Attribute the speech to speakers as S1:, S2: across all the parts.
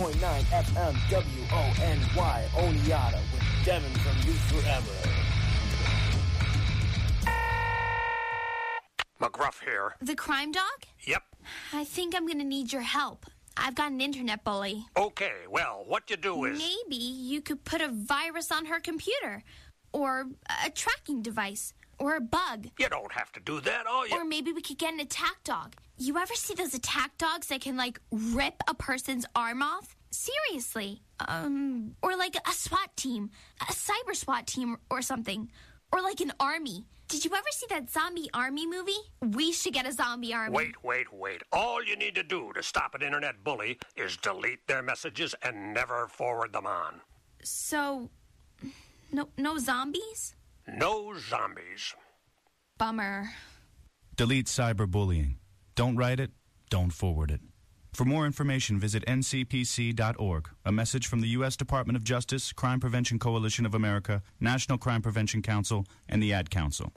S1: 101.9 FM WONY Oneata with Devin from Youth Forever.
S2: McGruff here.
S3: The crime dog?
S2: Yep.
S3: I think I'm gonna need your help. I've got an internet bully.
S2: Okay, well, what you do is...
S3: Maybe you could put a virus on her computer. Or a tracking device. Or a bug.
S2: You don't have to do that, all you...
S3: Or maybe we could get an attack dog. You ever see those attack dogs that can, rip a person's arm off? Seriously. Or like a SWAT team. A cyber SWAT team or something. Or like an army. Did you ever see that zombie army movie? We should get a zombie army.
S2: Wait. All you need to do to stop an internet bully is delete their messages and never forward them on.
S3: So, no zombies?
S2: No zombies.
S3: Bummer.
S4: Delete cyberbullying. Don't write it, don't forward it. For more information, visit ncpc.org. A message from the U.S. Department of Justice, Crime Prevention Coalition of America, National Crime Prevention Council, and the Ad Council.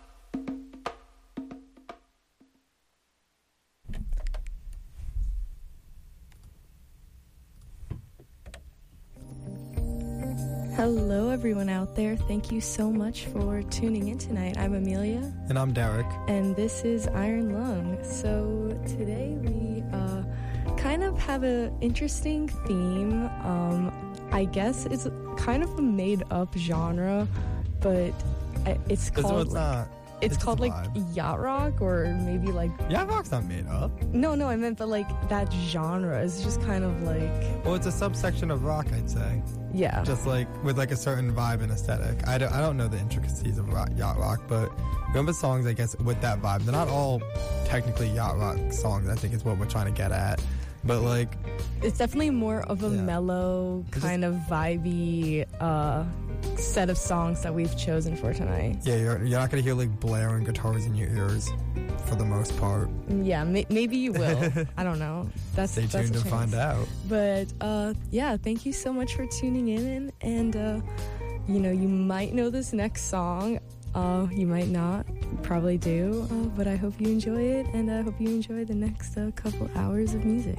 S5: Hello, everyone out there. Thank you so much for tuning in tonight. I'm Amelia.
S6: And I'm Derek.
S5: And this is Iron Lung. So today we kind of have an interesting theme. I guess it's kind of a made-up genre, but it's called... It's called yacht rock, or maybe
S6: yacht rock's not made up.
S5: No, I meant that genre is just kind of
S6: Well, it's a subsection of rock, I'd say.
S5: Yeah.
S6: Just with a certain vibe and aesthetic. I don't know the intricacies of yacht rock, but remember songs, I guess, with that vibe. They're not all technically yacht rock songs, I think is what we're trying to get at. But
S5: it's definitely more of a mellow, kind of vibey set of songs that we've chosen for tonight.
S6: Yeah, you're not going to hear blaring guitars in your ears for the most part.
S5: Yeah, maybe you will. I don't know.
S6: Stay tuned to find out.
S5: But thank you so much for tuning in. And you might know this next song. You might not. Probably do. But I hope you enjoy it, and I hope you enjoy the next couple hours of music.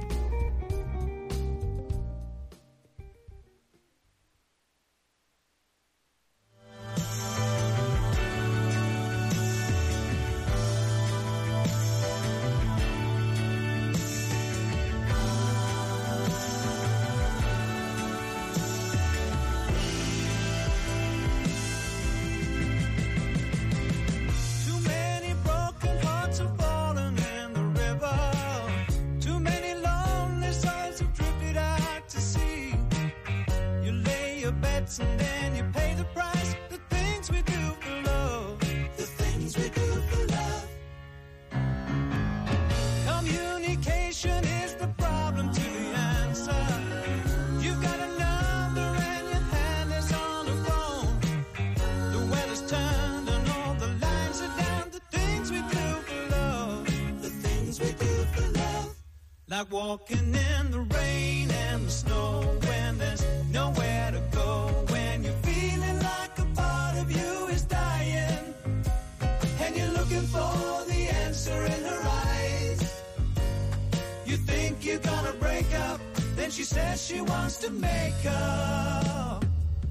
S7: And then you pay the price. The things we do for love. The things we do for love. Communication is the problem to the answer. You've got a number and your hand is on the phone. The weather's turned and all the lines are down. The things we do for love. The things we do for love. Like walking in the rain and the snow when there's nowhere to go. When you're feeling like a part of you is dying and you're looking for the answer in her eyes. You think you're gonna break up, then she says she wants to make up.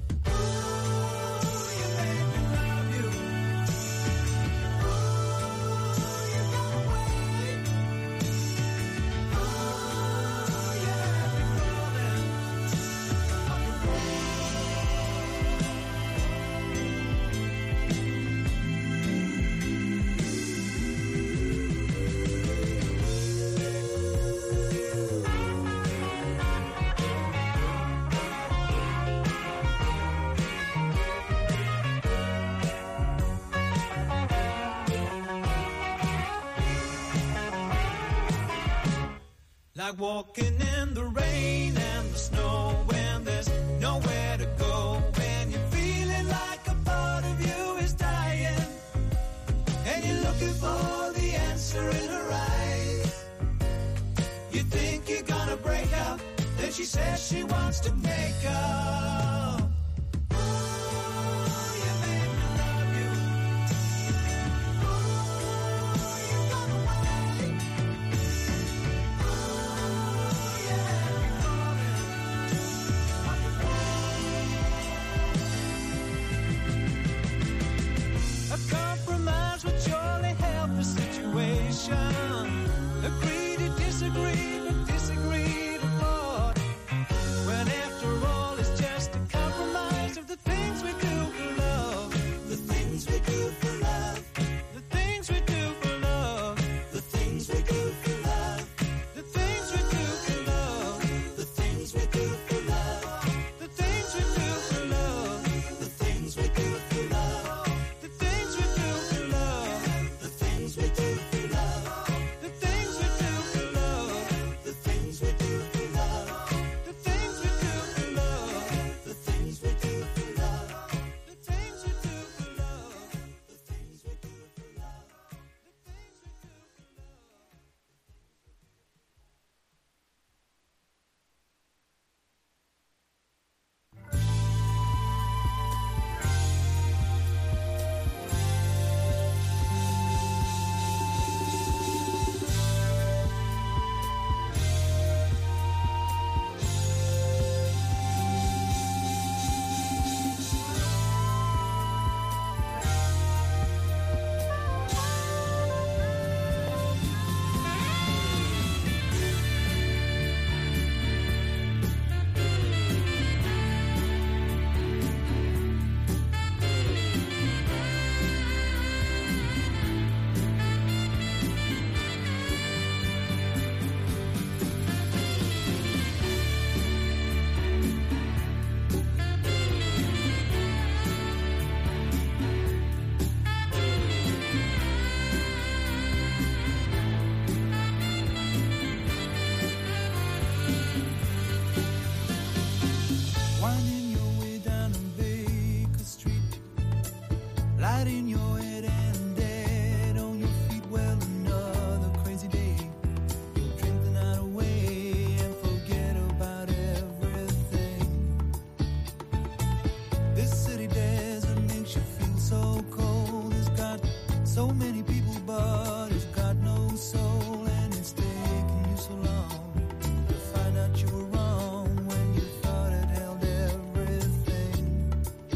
S7: Like walking in the rain and the snow when there's nowhere to go. When you're feeling like a part of you is dying and you're looking for the answer in her eyes. You think you're gonna break up, then she says she wants to make up. many people, but it's got no soul, and it's taken you so long to find out you were wrong when you thought it held everything.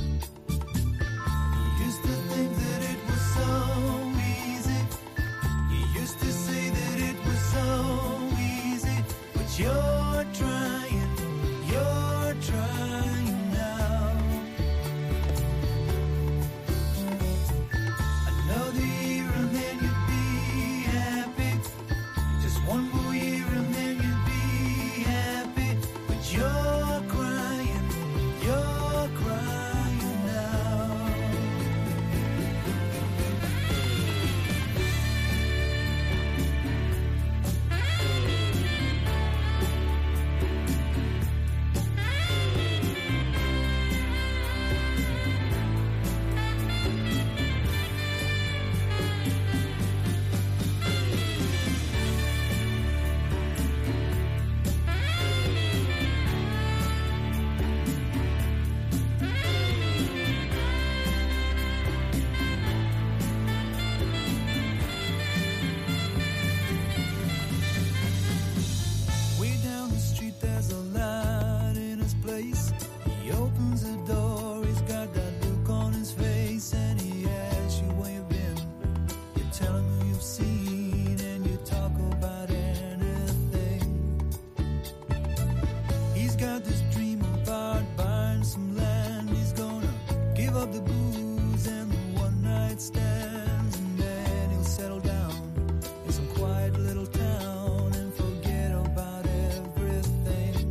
S7: You used to think that it was so easy. You used to say that it was so easy, but you're trying now. Another year and then you'd be happy. Just one more year and then you'd be happy. But you're crying now. Way down the street there's a light in his place. He opens the door, he's got that look on his face, and he asks you where you've been. You tell him who you've seen, and you talk about anything. He's got this dream about buying some land. He's gonna give up the booze and the one night stands, and then he'll settle down in some quiet little town and forget about everything.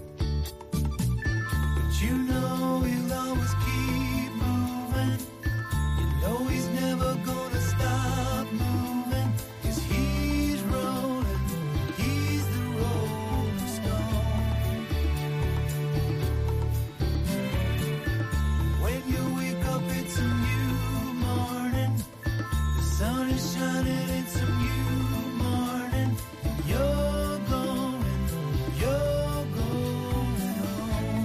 S7: But you know he'll always keep moving. You know he's never gonna stop moving, 'cause he's rolling, he's the rolling stone. When you wake up it's a new morning. The sun is shining, it's a new morning. You're going home.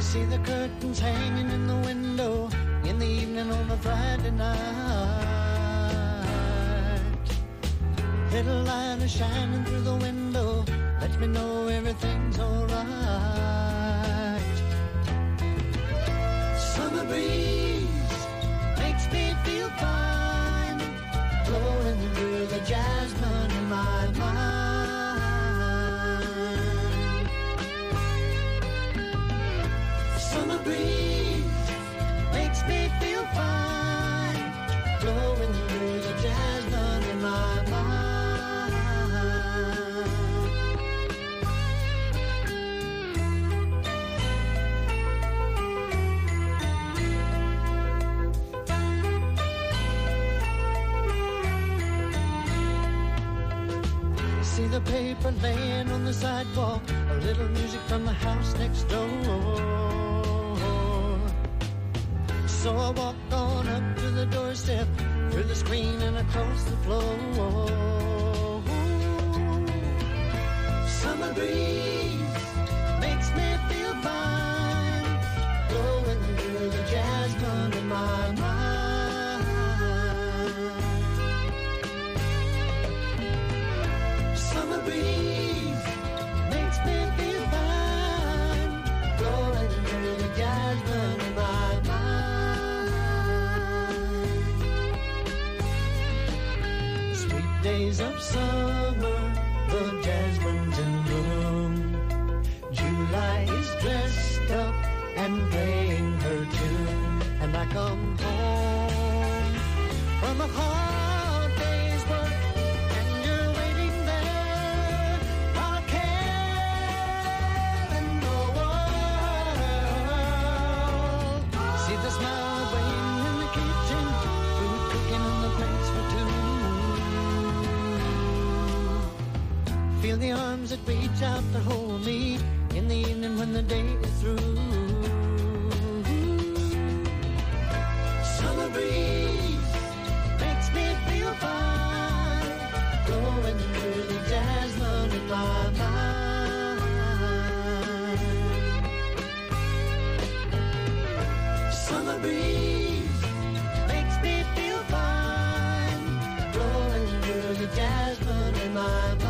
S7: See the curtains hanging in the window in the evening on a Friday night. Little light is shining through the window, lets me know everything's alright. Summer breeze makes me feel fine, blowing through the jasmine in my mind. Summer breeze makes me feel fine, blowing through the jasmine in my mind. See the paper laying on the sidewalk, a little music from the house next door. So I walk on up to the doorstep, through the screen and across the floor. Summer breeze makes me feel fine, blowing through the jasmine in my mind. Summer breeze makes me feel fine, blowing through the jasmine in my mind. Sweet days of summer, the jasmine's in bloom. July is dressed up and playing her tune, and I come home from a hard day's work, and you're waiting there, not a care in the world. See the smile waiting in the kitchen, food cooking on the plates for two. Feel the arms that reach out to hold me in the evening when the day is through. Summer breeze makes me feel fine, blowing through the jasmine in my mind. Summer breeze makes me feel fine, blowing through the jasmine in my mind.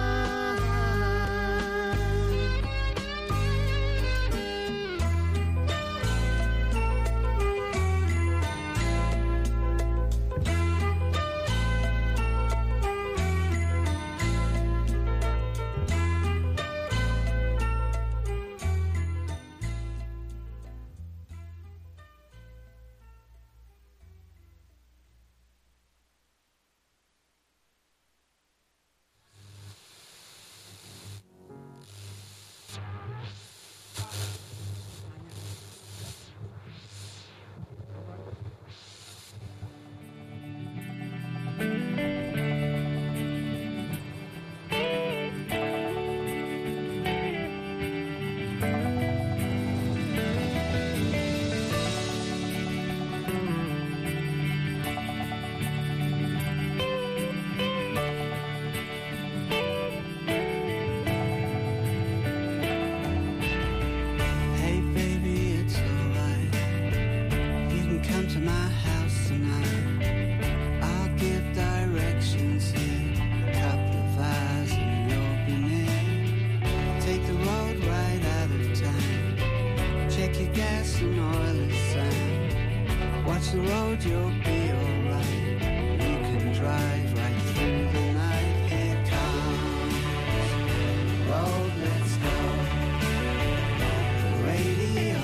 S7: Hey baby, it's alright. You can come to my house tonight. I'll give directions here, a couple of eyes in the open air. Take the road right out of town. Check your gas and oil is sound. Watch the road, you'll be alright. You can drive right through the night. Here comes road, let's go. The radio,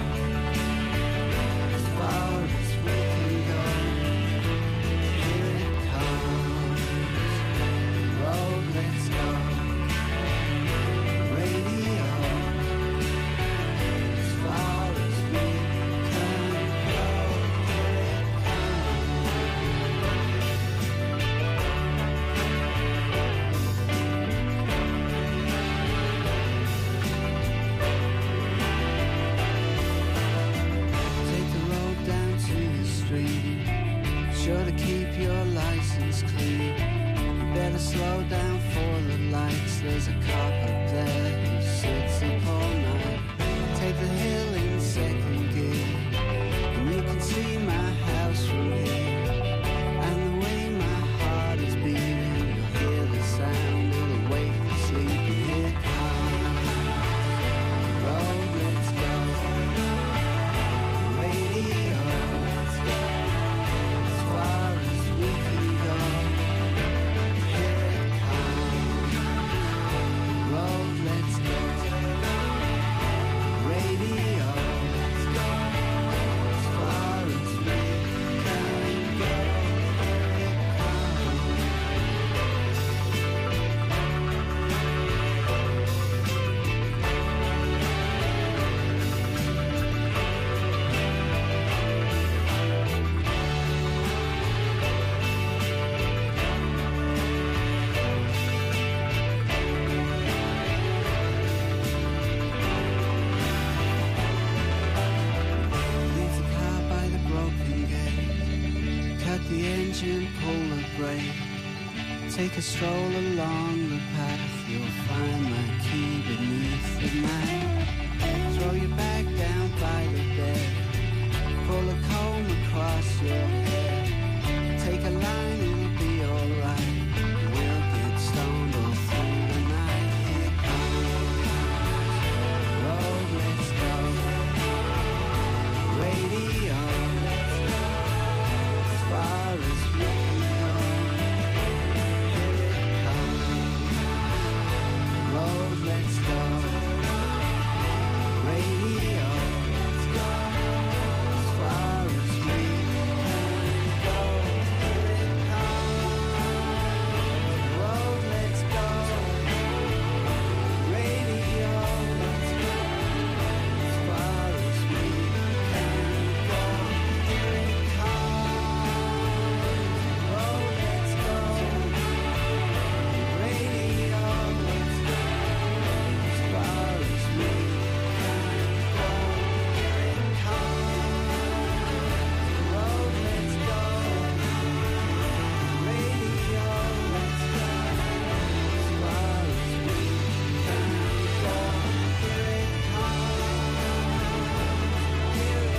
S7: as far as we can go. Here it comes. Road, let's go. Radio, as far as we can go. Here it comes.
S8: engine, pull the brake. Take a stroll along the path, you'll find my key beneath the mat. Throw your bag down by the bed, pull a comb across your head. Take a line, it'll be alright. We'll get stoned all through the night. Here comes the road, let's go. Radio, as far as we can go. Here it comes, road, let's go. Radio, let's go. As far as we can go. Here it comes, road, let's go. Radio, let's go. As far as we can go. Here it comes, road, let's go. Radio, let's go. As far as we can go. Here it comes, road, let's go. Radio, let's go. As far as we can go. Here it comes, here it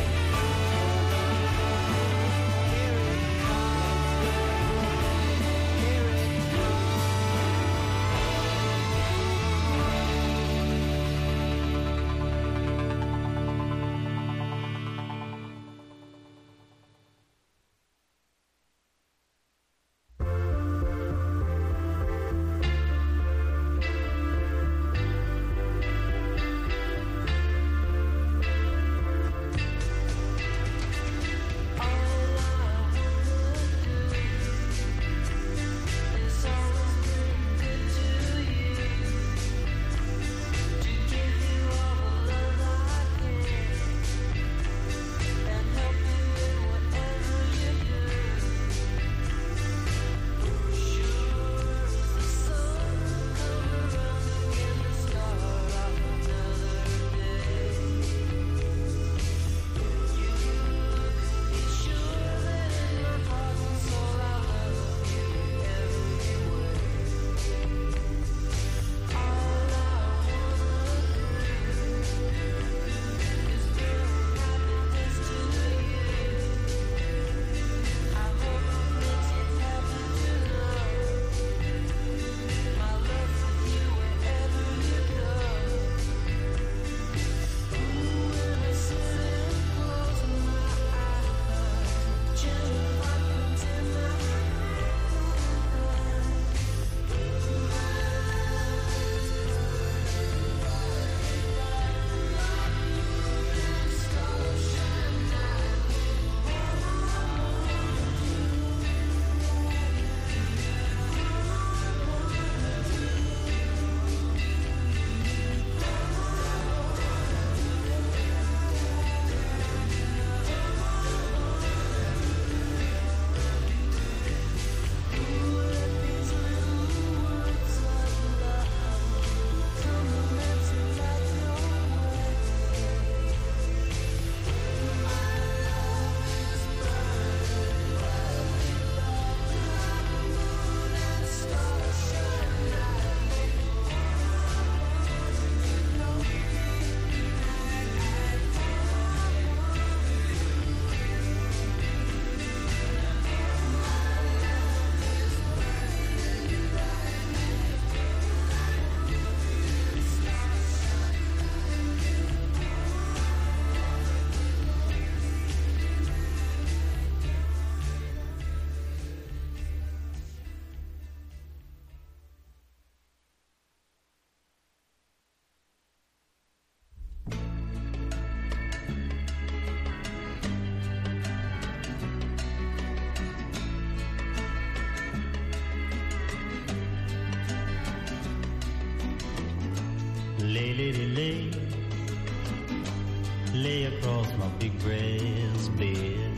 S9: lay across my big breast bed.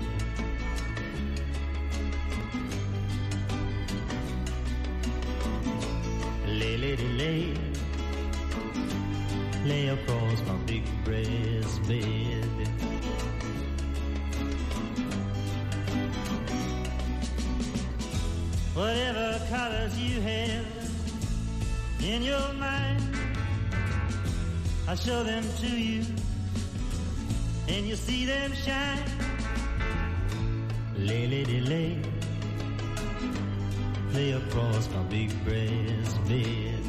S9: Lay across my big breast bed. whatever colors you have in your mind, I'll show them to you, and you'll see them shine. Lay, lady, lay, lay across my big breast bed.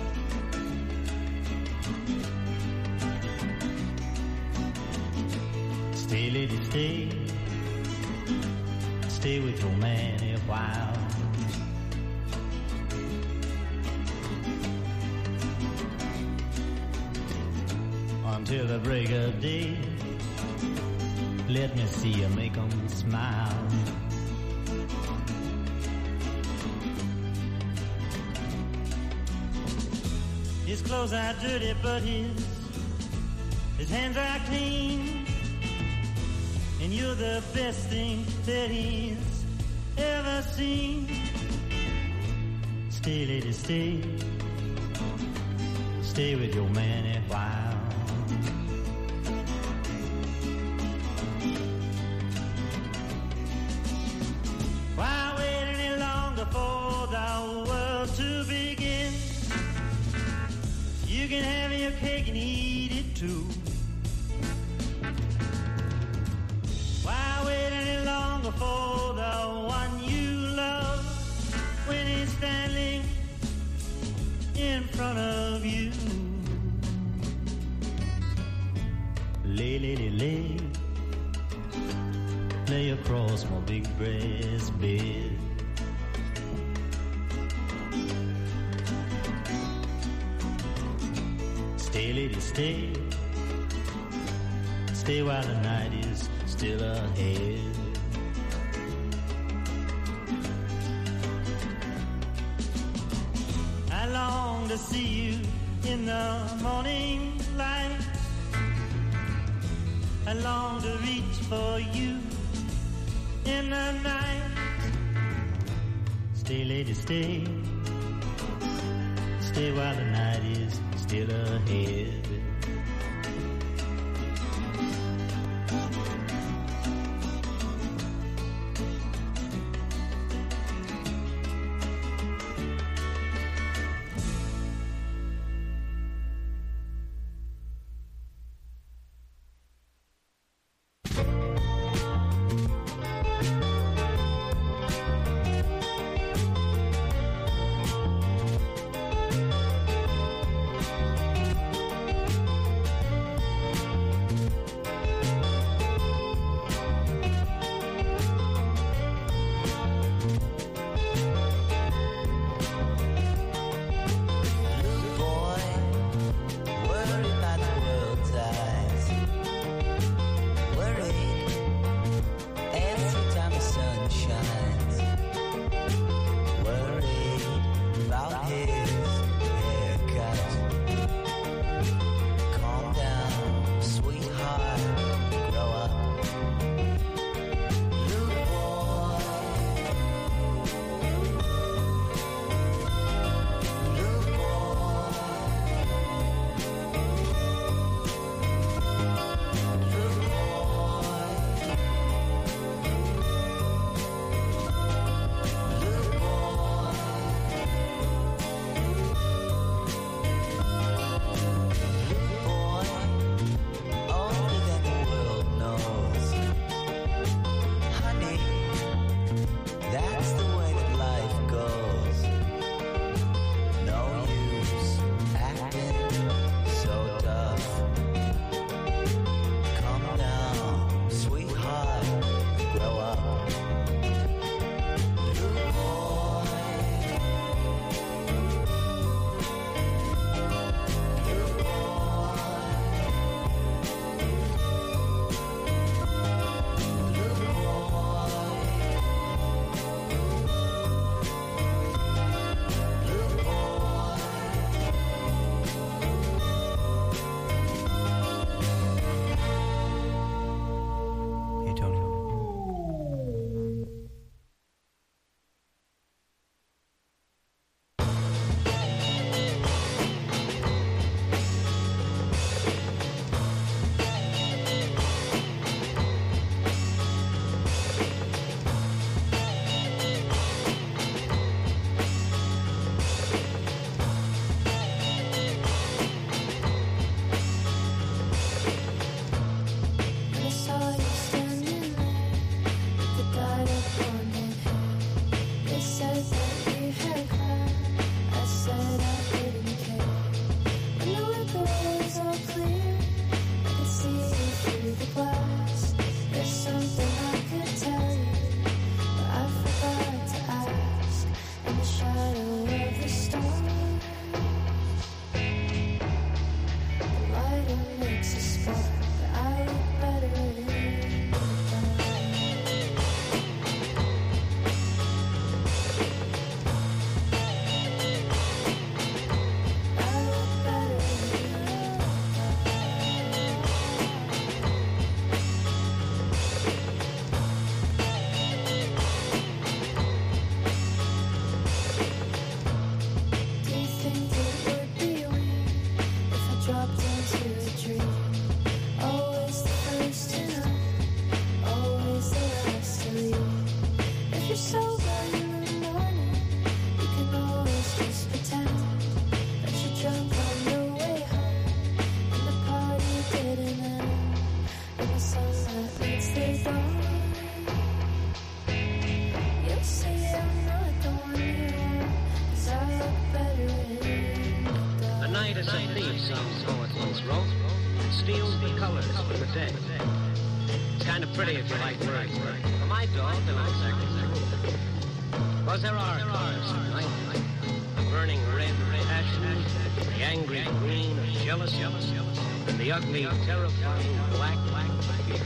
S9: Stay, lady, stay, stay with your man a while. Until the break of day, let me see you make 'em smile. His clothes are dirty, but his hands are clean, and you're the best thing that he's ever seen. Stay, lady, stay, stay with your man a while. Why wait any longer for the world to begin? You can have your cake and eat it too. Why wait any longer for the one you love when he's standing in front of you? Lay, lady, lay, lay across my big breast bed. Stay, lady, stay, stay while the night is still ahead. I long to see you in the morning light. I long to reach for you in the night. Stay, lady, stay, stay while the night is still ahead.
S10: steals the colors from the day. It's kind of pretty if you like words. For my dog, they're not exactly true. Because there are colors tonight. The burning red of passion, the angry green of jealousy, and the ugly, terrifying black of fear.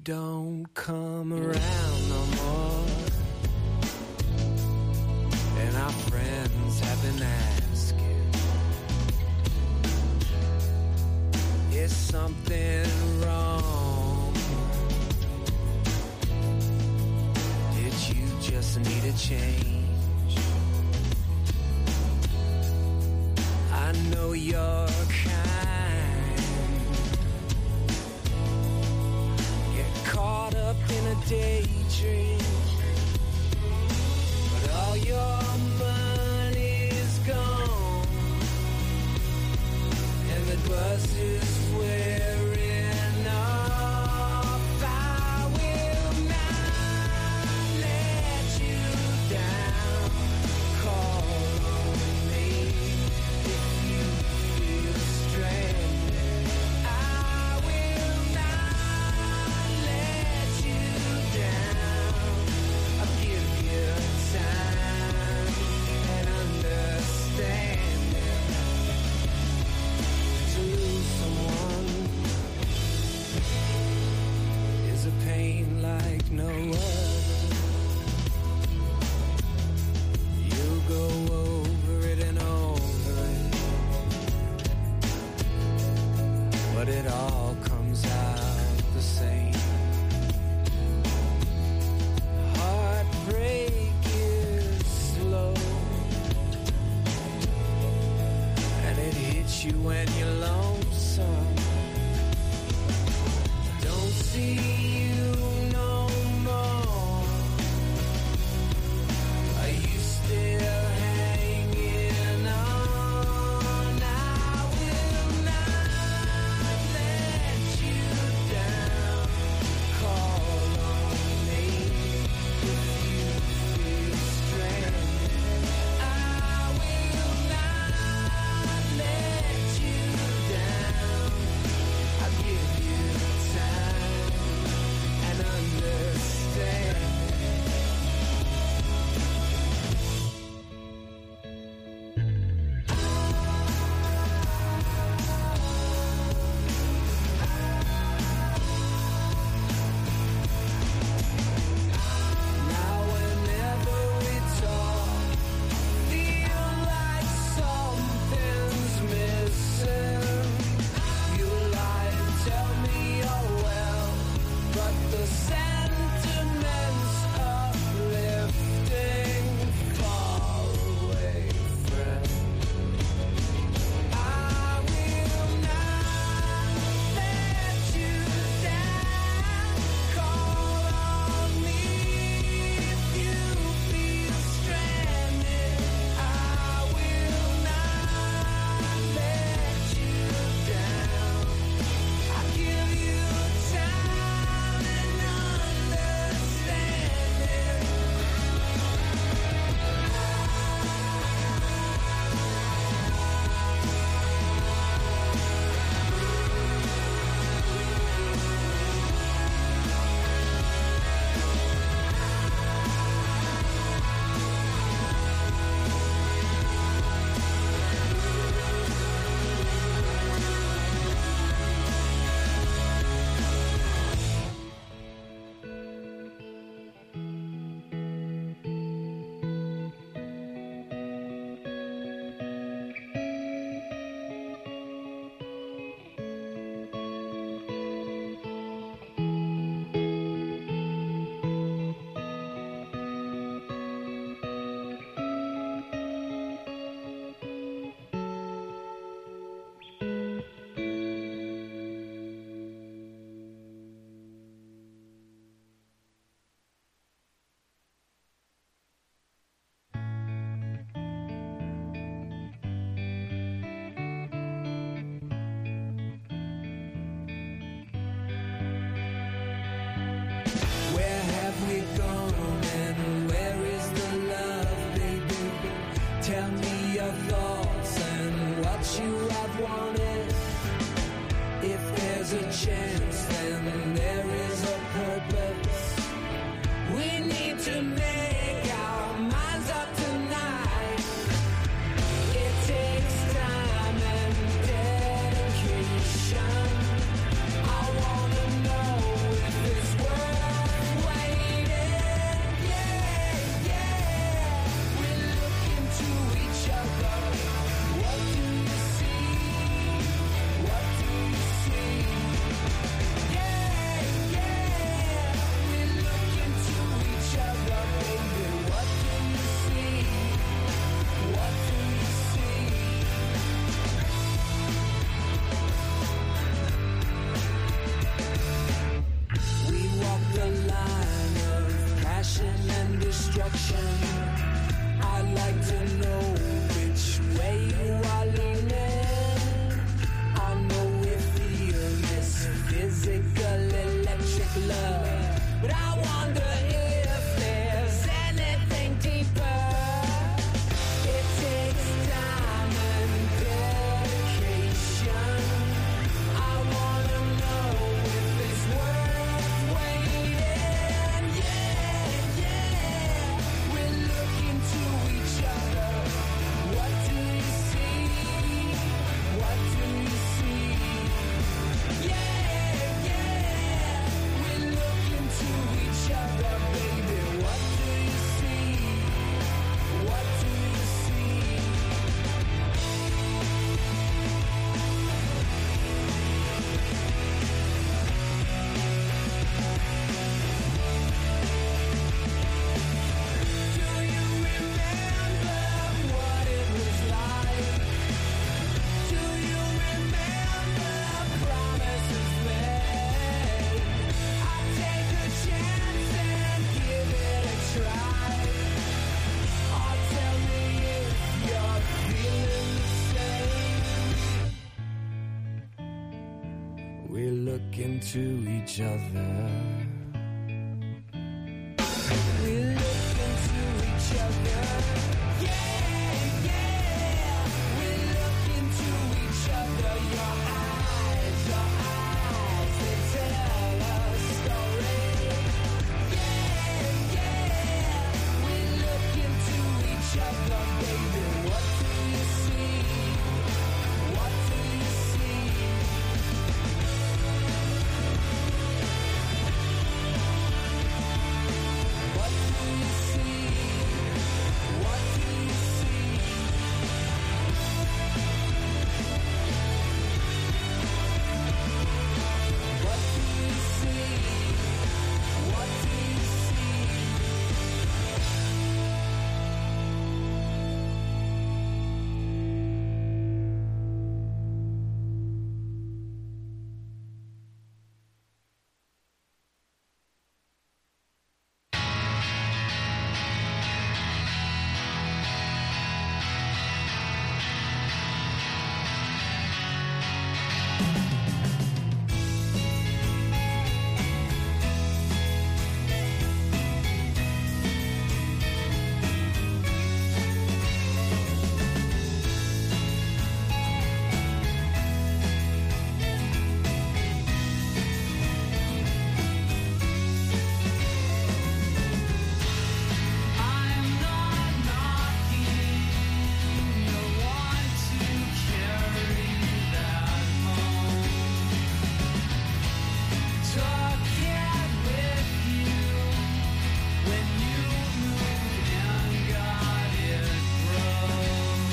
S11: don't come around no more. And our friends have been asking, is something wrong? Did you just need a change? I know you're kind. Get caught up in a daydream, but all your money's gone, and the bus is wearing off. I will not let you down. Call on me if you feel stranded. I will not let you down. look into each other. We look into each other. Yeah, yeah. We look into each other. Your eyes, they tell a story. Yeah, yeah. We look into each other, baby. What do you see? What do you see? What do you see? What do you see? What do you see? What do you see? I'm not knocking. You'll want to carry that home. Took it with you when you moved and got it broke.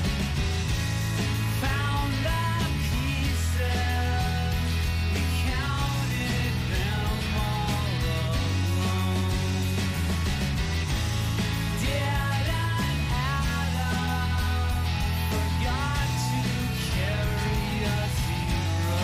S11: Found the pieces, we counted them all alone. Didn't add up, forgot to carry a zero.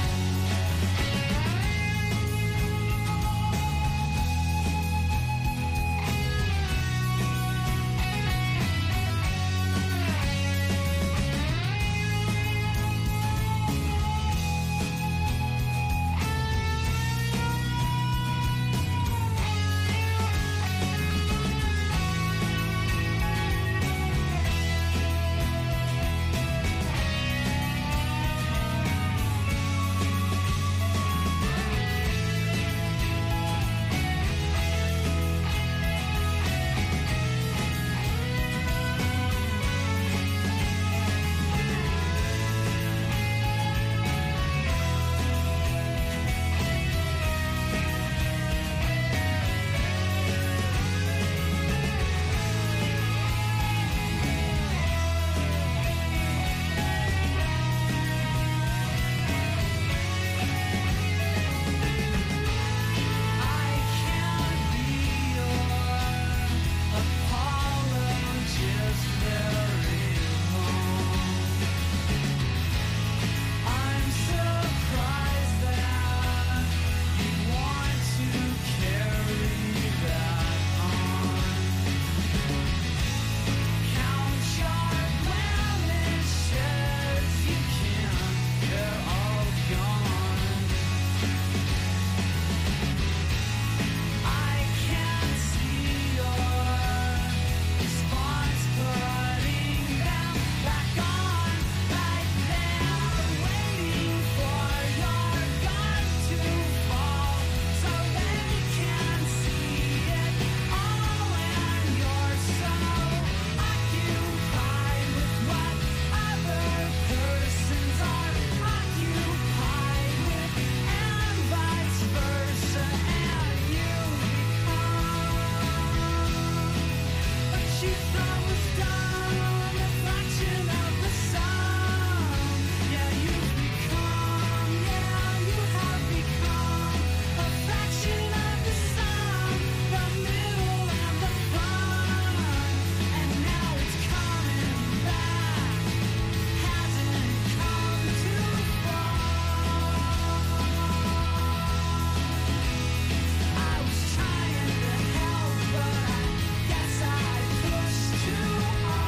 S11: I can't be your apologist very long. I'm surprised that you want to carry that on. Count your blemishes, you can't, they're all gone. I can't see your response, putting them back on right there, waiting for your gun to fall so they can see it all, and you're so occupied with what other persons are occupied with, and vice versa, and you what you thought was done, a fraction of the sum. Yeah, you have become a fraction of the sum, the middle and the fun, and now it's coming back, hasn't come too far. I was trying to help, but I guess I pushed too hard.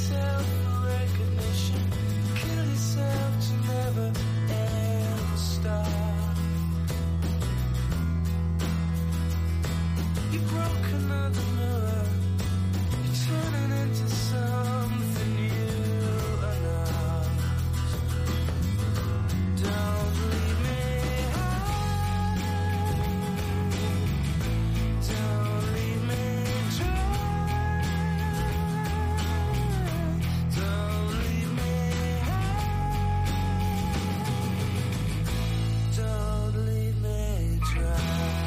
S11: yourself for recognition. Kill yourself to never ever stop. You broke another mirror. You're turning into something you are not. Don't leave me high. Don't leave me dry. Don't leave me high. Don't leave me dry.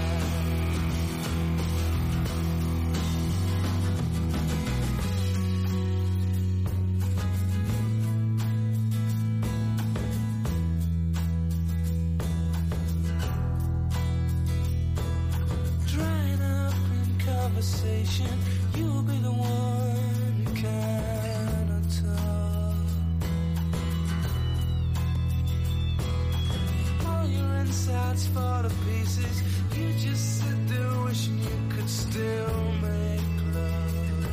S11: Drying up in conversation, you'll be the one who cannot talk. All your insides fall to pieces. You just sit there wishing you could still make love.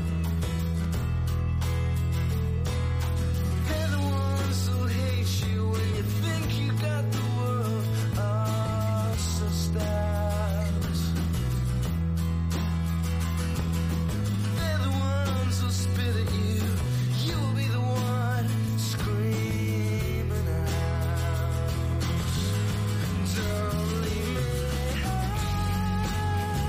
S11: They're the ones who hate you when you think you got the world all so stacked. They're the ones who spit at you. You'll be the one screaming out. Don't leave me high.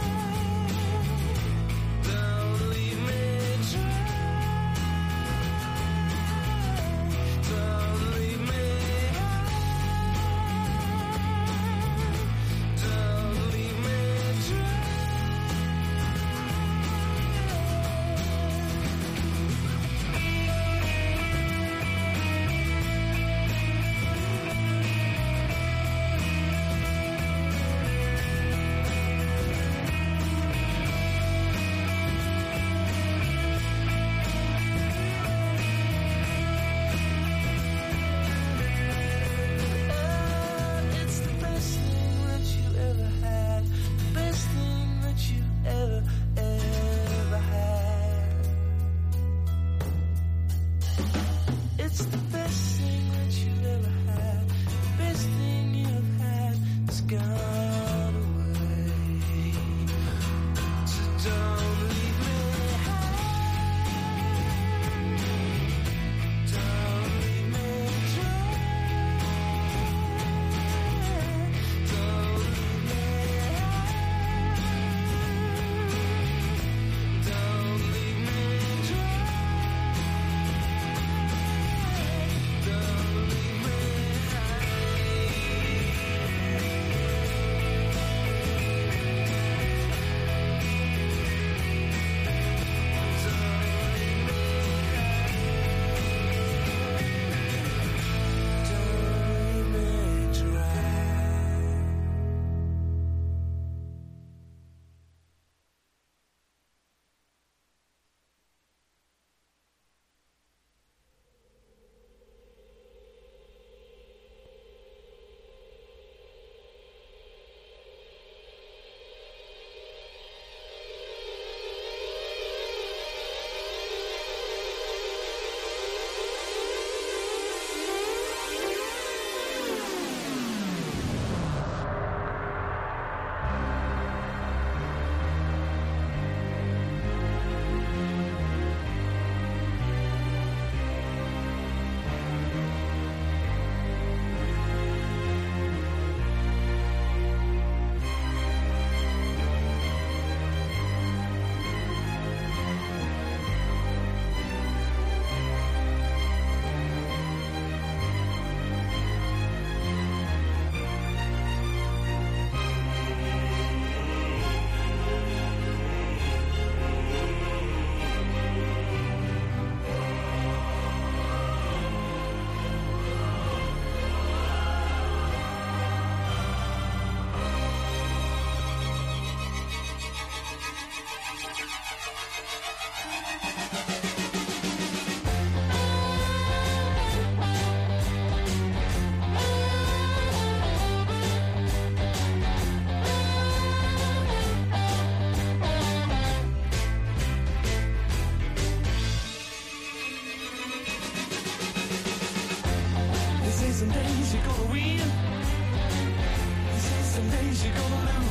S11: some days you're gonna win. You say some days you're gonna lose.